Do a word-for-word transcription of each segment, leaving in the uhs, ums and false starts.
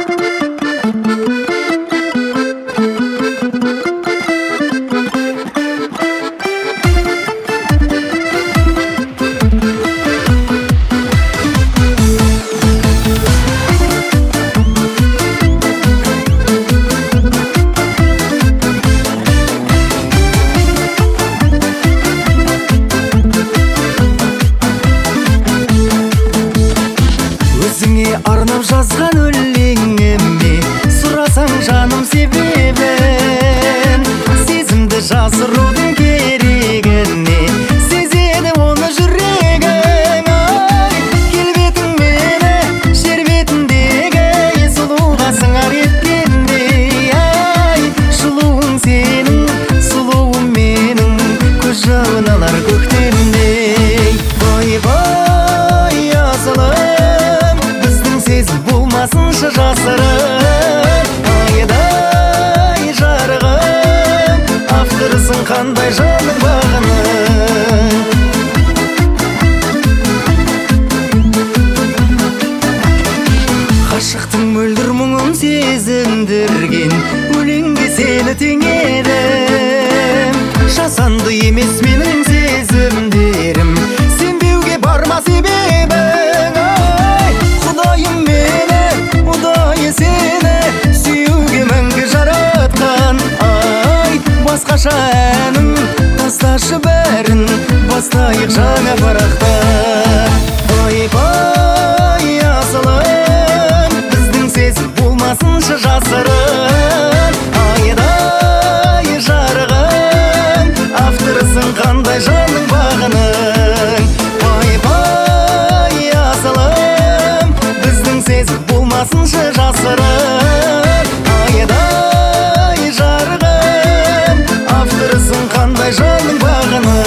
арнап жазған өлеңіме сұрасаң жаным себебін, сезімді жасырудың керегіне сезеді оны жүрегің. Ай, келбетің мені жер бетіндегі сұлуға сыңар еткендей. Ай, жылуың сенің, сұлуым менің, көз жауын алар көктемдей. Ойбай асылым, болмасыншы жасырын, айдай жарығым, авторысың қандай жаның бағының. Ғашықтың мөлдір мұңын сезіндірген өлеңге сені теңедім. Жасанды емес менің сезімдерім, сенбеуге барма себебің. Сені сүюге мәңгі жаратқан. Ай, басқаша әнім, тасташы бәрін, бастайық жаңа парақта. Ойбай асылым, біздің сезім болмасыншы жасырын, айдай жарығым, авторысың қандай жаның бағының. Ойбай асылым, біздің сезім болмасыншы жасырын, айдай жарығым, авторысың қандай жаның бағының.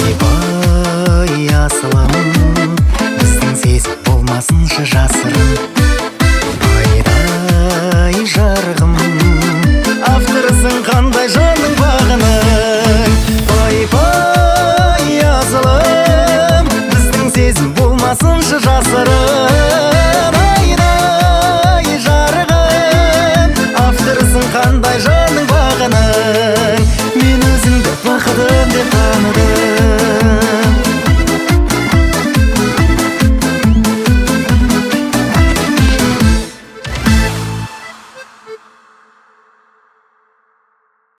Айбай асылым, біздің сезім болмасыншы жасырын,